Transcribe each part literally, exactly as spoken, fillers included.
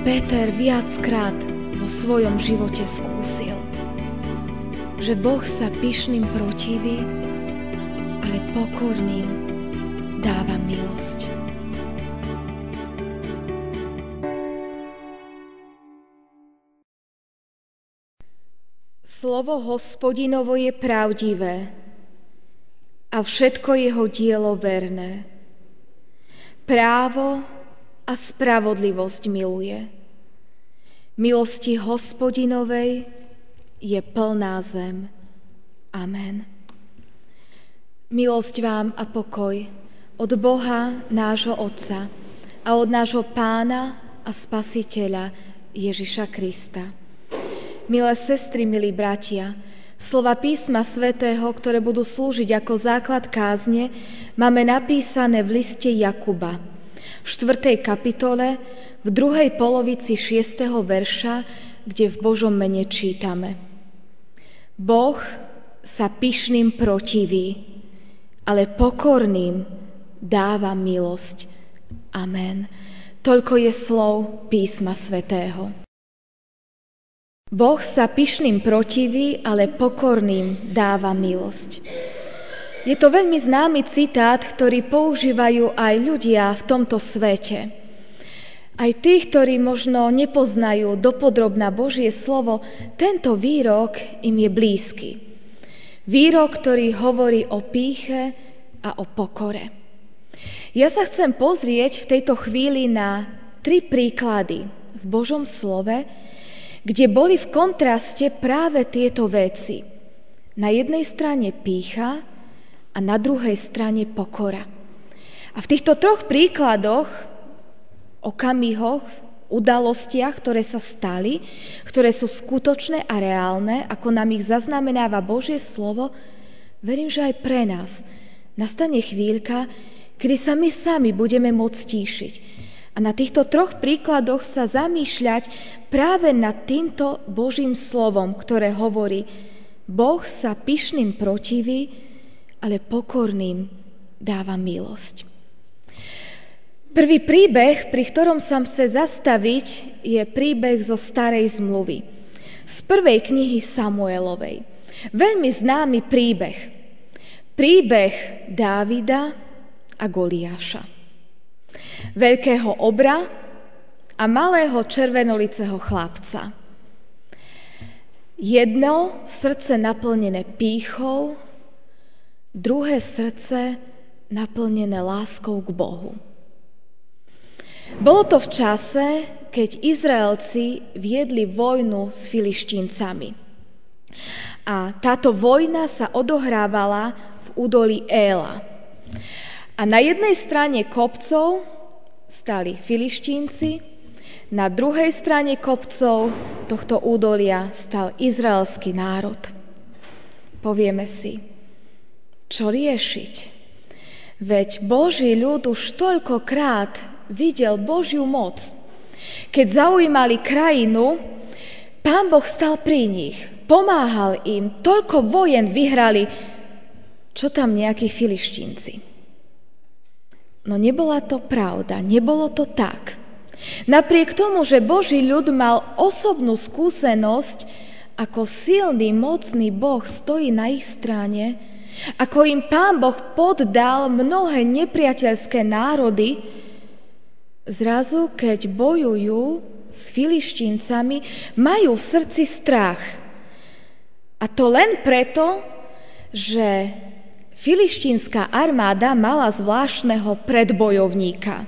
Peter viackrát vo svojom živote skúsil, že Boh sa pyšným protiví, ale pokorným dáva milosť. Slovo Hospodinovo je pravdivé a všetko jeho dielo verné. Právo a spravodlivosť miluje. Milosti Hospodinovej je plná zem. Amen. Milosť vám a pokoj od Boha, nášho Otca a od nášho Pána a Spasiteľa Ježiša Krista. Milé sestry, milí bratia, slova písma svätého, ktoré budú slúžiť ako základ kázne, máme napísané v liste Jakuba, v štvrtej kapitole, v druhej polovici šiesteho verša, kde v Božom mene čítame. Boh sa pyšným protiví, ale pokorným dáva milosť. Amen. Toľko je slov písma svätého. Boh sa pyšným protiví, ale pokorným dáva milosť. Je to veľmi známy citát, ktorý používajú aj ľudia v tomto svete. Aj tí, ktorí možno nepoznajú dopodrobna Božie slovo, tento výrok im je blízky. Výrok, ktorý hovorí o pýche a o pokore. Ja sa chcem pozrieť v tejto chvíli na tri príklady v Božom slove, kde boli v kontraste práve tieto veci. Na jednej strane pýcha a na druhej strane pokora. A v týchto troch príkladoch, okamihoch, udalostiach, ktoré sa stali, ktoré sú skutočné a reálne, ako nám ich zaznamenáva Božie slovo, verím, že aj pre nás nastane chvíľka, kedy sa my sami budeme môcť stíšiť. A na týchto troch príkladoch sa zamýšľať práve nad týmto Božím slovom, ktoré hovorí: Boh sa pyšným protiví, ale pokorným dáva milosť. Prvý príbeh, pri ktorom sa chce zastaviť, je príbeh zo Starej zmluvy, z prvej knihy Samuelovej. Veľmi známy príbeh. Príbeh Dávida a Goliáša. Veľkého obra a malého červenoliceho chlapca. Jedno srdce naplnené pýchou, druhé srdce naplnené láskou k Bohu. Bolo to v čase, keď Izraelci viedli vojnu s Filištíncami. A táto vojna sa odohrávala v údolí Éla. A na jednej strane kopcov stáli Filištínci, na druhej strane kopcov tohto údolia stal izraelský národ. Povieme si, čo riešiť? Veď Boží ľud už toľkokrát videl Božiu moc. Keď zaujímali krajinu, Pán Boh stal pri nich, pomáhal im, toľko vojen vyhrali, čo tam nejakí Filištínci. No nebola to pravda, nebolo to tak. Napriek tomu, že Boží ľud mal osobnú skúsenosť, ako silný, mocný Boh stojí na ich strane, ako im Pán Boh poddal mnohé nepriateľské národy, zrazu, keď bojujú s Filištíncami, majú v srdci strach. A to len preto, že filištínska armáda mala zvláštneho predbojovníka.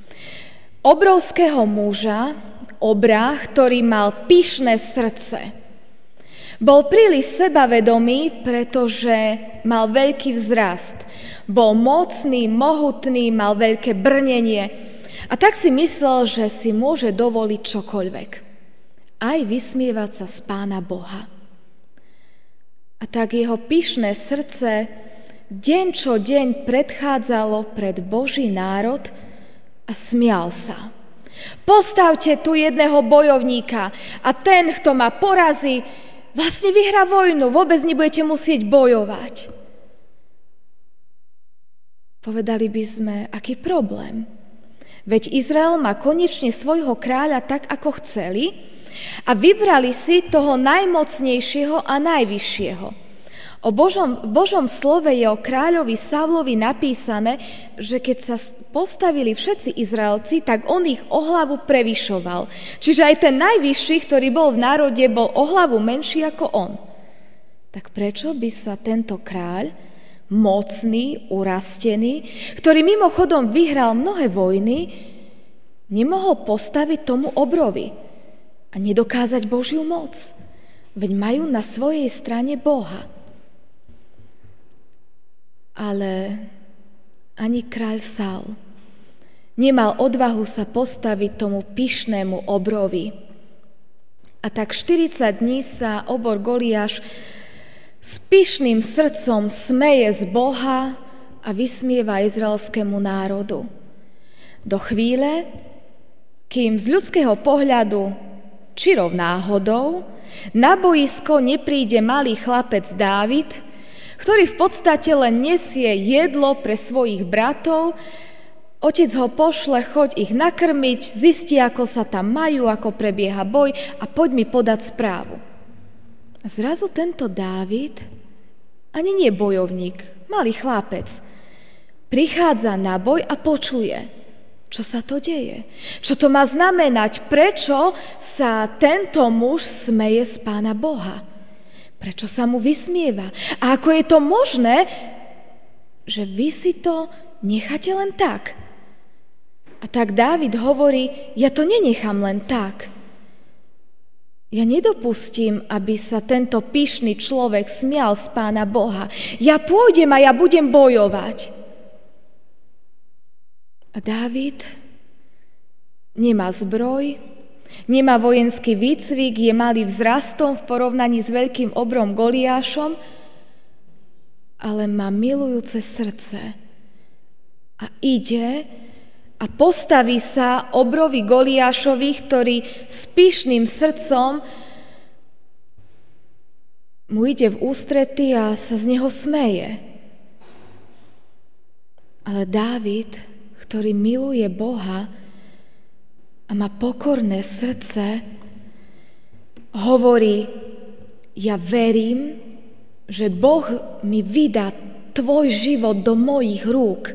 Obrovského muža, obra, ktorý mal pyšné srdce. Bol príliš sebavedomý, pretože mal veľký vzrast. Bol mocný, mohutný, mal veľké brnenie. A tak si myslel, že si môže dovoliť čokoľvek. Aj vysmievať sa z Pána Boha. A tak jeho pyšné srdce deň čo deň predchádzalo pred Boží národ a smial sa. Postavte tu jedného bojovníka a ten, kto ma porazí, vlastne vyhrá vojnu, vôbec nebudete musieť bojovať. Povedali by sme, aký problém. Veď Izrael má konečne svojho kráľa tak, ako chceli a vybrali si toho najmocnejšieho a najvyššieho. O Božom, Božom slove je o kráľovi Saulovi napísané, že keď sa postavili všetci Izraelci, tak on ich o hlavu prevyšoval. Čiže aj ten najvyšší, ktorý bol v národe, bol o hlavu menší ako on. Tak prečo by sa tento kráľ, mocný, urastený, ktorý mimochodom vyhral mnohé vojny, nemohol postaviť tomu obrovi a nedokázať Božiu moc? Veď majú na svojej strane Boha. Ale ani kráľ Saul nemal odvahu sa postaviť tomu pyšnému obrovi. A tak štyridsať dní sa obor Goliáš s pyšným srdcom smeje z Boha a vysmieva izraelskému národu. Do chvíle, kým z ľudského pohľadu, či rov náhodou, na boisko nepríde malý chlapec Dávid, ktorý v podstate len nesie jedlo pre svojich bratov. Otec ho pošle, choď ich nakrmiť, zistí, ako sa tam majú, ako prebieha boj a poď mi podať správu. A zrazu tento Dávid, ani nie bojovník, malý chlapec, prichádza na boj a počuje, čo sa to deje. Čo to má znamenať? Prečo sa tento muž smeje z Pána Boha? Prečo sa mu vysmieva? A ako je to možné, že vy si to necháte len tak? A tak Dávid hovorí, ja to nenechám len tak. Ja nedopustím, aby sa tento pyšný človek smial z Pána Boha. Ja pôjdem a ja budem bojovať. A Dávid nemá zbroj, nemá vojenský výcvik, je malý vzrastom v porovnaní s veľkým obrom Goliášom, ale má milujúce srdce a ide a postaví sa obrovi Goliášovi, ktorý s pyšným srdcom mu ide v ústrety a sa z neho smeje. Ale Dávid, ktorý miluje Boha a má pokorné srdce, hovorí, ja verím, že Boh mi vydá tvoj život do mojich rúk.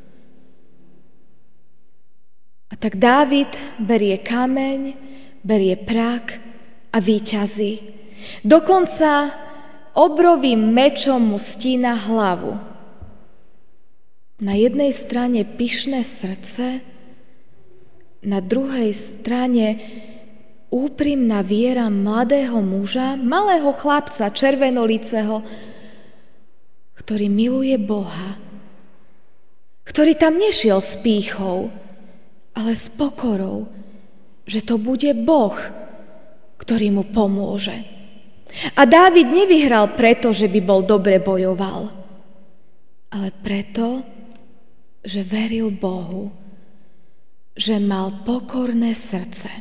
A tak Dávid berie kameň, berie prak a víťazí. Dokonca obrovým mečom mu stína hlavu. Na jednej strane pyšné srdce, na druhej strane úprimná viera mladého muža, malého chlapca, červenoliceho, ktorý miluje Boha, ktorý tam nešiel s pýchou, ale s pokorou, že to bude Boh, ktorý mu pomôže. A Dávid nevyhral preto, že by bol dobre bojoval, ale preto, že veril Bohu, že mal pokorné srdce.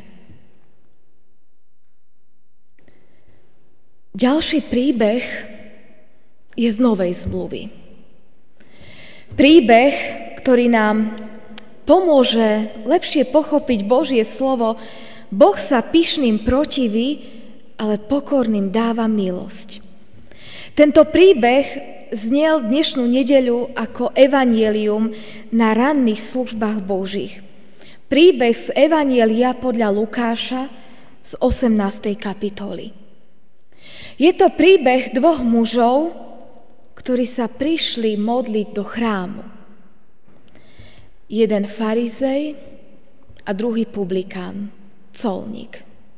Ďalší príbeh je z Novej zmluvy. Príbeh, ktorý nám pomôže lepšie pochopiť Božie slovo. Boh sa pyšným protiví, ale pokorným dáva milosť. Tento príbeh znel dnešnú nedeľu ako evanjelium na ranných službách Božích. Príbeh z evanjelia podľa Lukáša z osemnástej kapitoly. Je to príbeh dvoch mužov, ktorí sa prišli modliť do chrámu. Jeden farizej a druhý publikán, colník.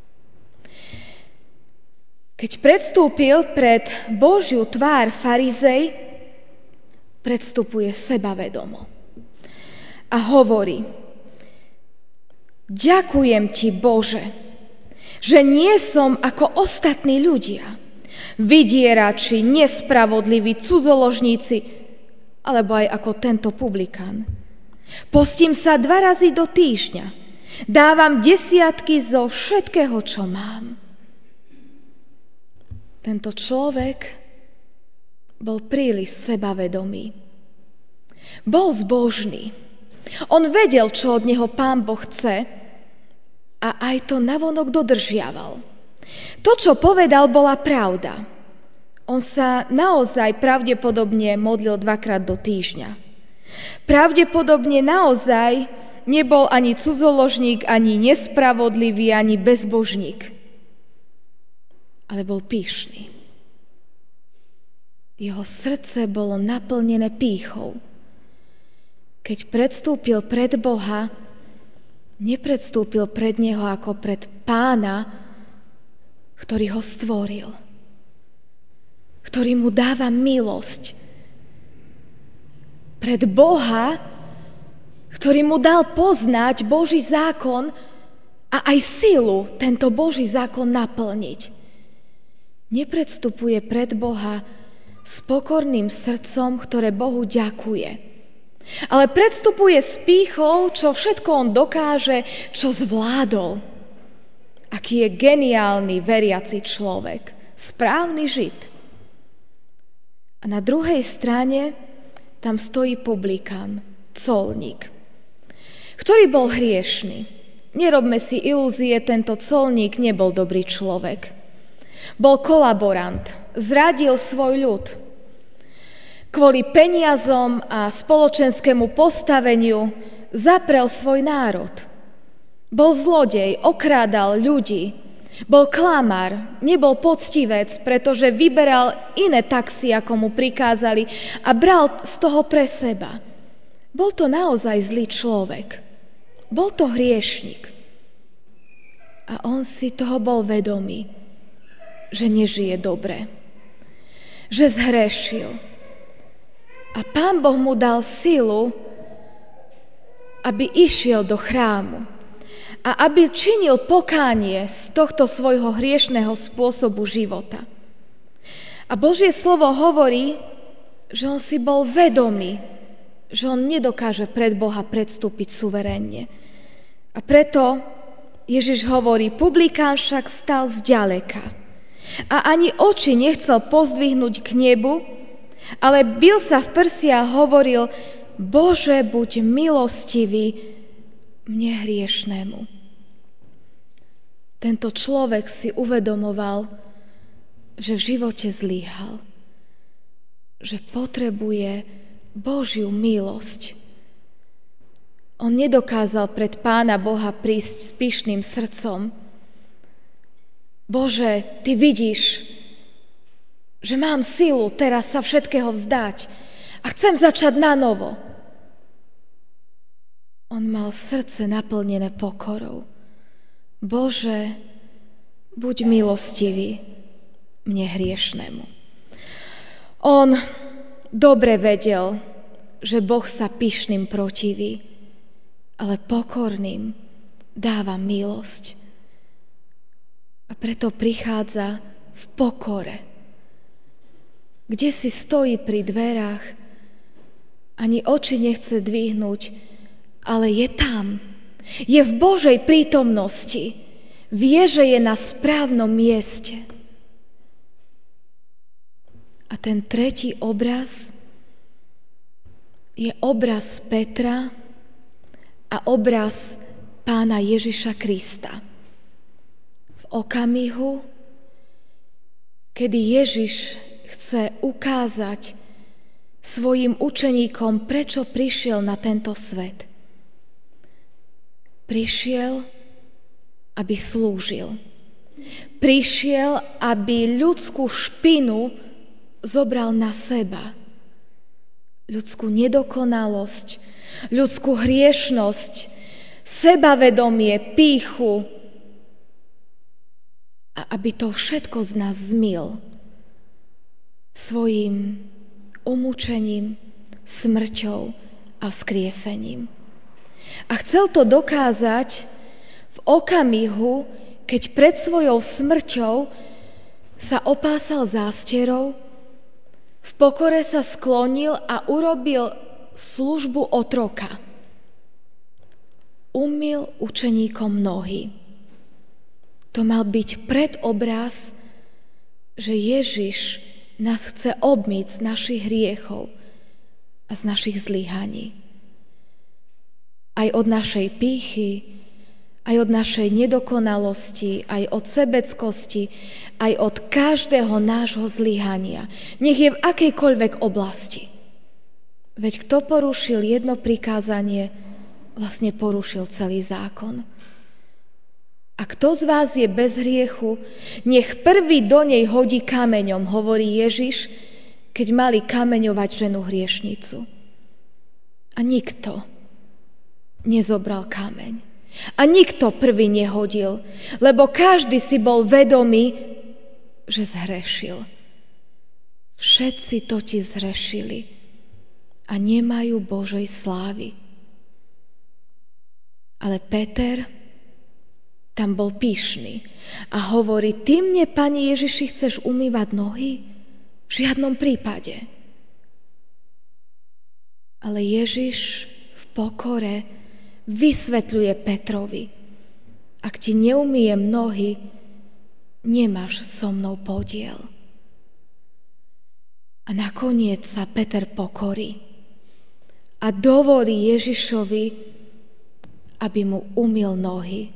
Keď predstúpil pred Božiu tvár farizej, predstupuje sebavedomo a hovorí: Ďakujem ti, Bože, že nie som ako ostatní ľudia, vydierači, nespravodliví, cudzoložníci, alebo aj ako tento publikán. Postím sa dva razy do týždňa, dávam desiatky zo všetkého, čo mám. Tento človek bol príliš sebavedomý. Bol zbožný, On vedel, čo od neho Pán Boh chce a aj to navonok dodržiaval. To, čo povedal, bola pravda. On sa naozaj pravdepodobne modlil dvakrát do týždňa. Pravdepodobne naozaj nebol ani cudzoložník, ani nespravodlivý, ani bezbožník. Ale bol pyšný. Jeho srdce bolo naplnené pýchou. Keď predstúpil pred Boha, nepredstúpil pred Neho ako pred Pána, ktorý ho stvoril, ktorý mu dáva milosť. Pred Boha, ktorý mu dal poznať Boží zákon a aj silu tento Boží zákon naplniť. Nepredstupuje pred Boha s pokorným srdcom, ktoré Bohu ďakuje. Ale predstupuje s pýchou, čo všetko on dokáže, čo zvládol. Aký je geniálny veriaci človek, správny Žid. A na druhej strane tam stojí publikán, colník, ktorý bol hriešný. Nerobme si ilúzie, tento colník nebol dobrý človek. Bol kolaborant, zradil svoj ľud. Kvôli peniazom a spoločenskému postaveniu zaprel svoj národ. Bol zlodej, okrádal ľudí, bol klamár, nebol poctivec, pretože vyberal iné taxi, ako mu prikázali a bral z toho pre seba. Bol to naozaj zlý človek. Bol to hriešnik. A on si toho bol vedomý, že nežije dobre, že zhrešil. A Pán Boh mu dal silu, aby išiel do chrámu a aby činil pokánie z tohto svojho hriešného spôsobu života. A Božie slovo hovorí, že on si bol vedomý, že on nedokáže pred Boha predstúpiť suverénne. A preto Ježiš hovorí, publikán však stal zďaleka a ani oči nechcel pozdvihnúť k nebu, ale bil sa v prsia a hovoril, Bože, buď milostivý mne hriešnému. Tento človek si uvedomoval, že v živote zlyhal, že potrebuje Božiu milosť. On nedokázal pred Pána Boha prísť s pyšným srdcom. Bože, Ty vidíš, že mám silu teraz sa všetkého vzdať a chcem začať na novo. On mal srdce naplnené pokorou. Bože, buď milostivý mne hriešnému. On dobre vedel, že Boh sa pyšným protiví, ale pokorným dáva milosť. A preto prichádza v pokore, kde si stojí pri dverách, ani oči nechce dvihnúť, ale je tam. Je v Božej prítomnosti. Vie, že je na správnom mieste. A ten tretí obraz je obraz Petra a obraz Pána Ježiša Krista. V okamihu, kedy Ježiš chce ukázať svojim učeníkom, prečo prišiel na tento svet. Prišiel, aby slúžil. Prišiel, aby ľudskú špinu zobral na seba. Ľudskú nedokonalosť, ľudskú hriešnosť, sebavedomie, pýchu. A aby to všetko z nás zmil svojím umúčením, smrťou a vzkriesením. A chcel to dokázať v okamihu, keď pred svojou smrťou sa opásal zásterou, v pokore sa sklonil a urobil službu otroka. Umyl učeníkom nohy. To mal byť predobraz, že Ježiš nás chce obmyť z našich hriechov a z našich zlyhaní. Aj od našej pýchy, aj od našej nedokonalosti, aj od sebeckosti, aj od každého nášho zlyhania. Nech je v akejkoľvek oblasti. Veď kto porušil jedno prikázanie, vlastne porušil celý zákon. A kto z vás je bez hriechu, nech prvý do nej hodí kameňom, hovorí Ježiš, keď mali kameňovať ženu hriešnicu. A nikto nezobral kameň. A nikto prvý nehodil, lebo každý si bol vedomý, že zhrešil. Všetci totiž zhrešili a nemajú Božej slávy. Ale Peter tam bol pyšný a hovorí, ty mne, Pani Ježiši, chceš umývať nohy? V žiadnom prípade. Ale Ježiš v pokore vysvetľuje Petrovi, ak ti neumýjem nohy, nemáš so mnou podiel. A nakoniec sa Peter pokorí a dovolí Ježišovi, aby mu umyl nohy.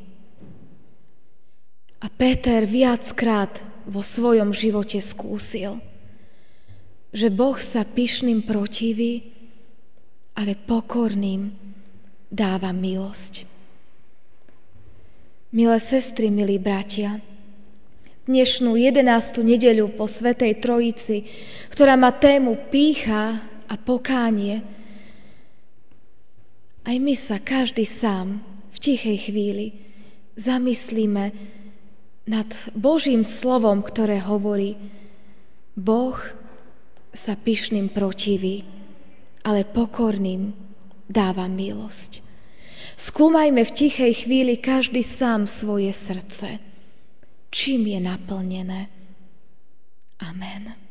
A Peter viackrát vo svojom živote skúsil, že Boh sa pyšným protiví, ale pokorným dáva milosť. Milé sestry, milí bratia, dnešnú jedenástu nedeľu po Svätej Trojici, ktorá má tému pýcha a pokánie, aj my sa každý sám v tichej chvíli zamyslíme nad Božím slovom, ktoré hovorí: Boh sa pyšným protiví, ale pokorným dáva milosť. Skúmajme v tichej chvíli každý sám svoje srdce. Čím je naplnené? Amen.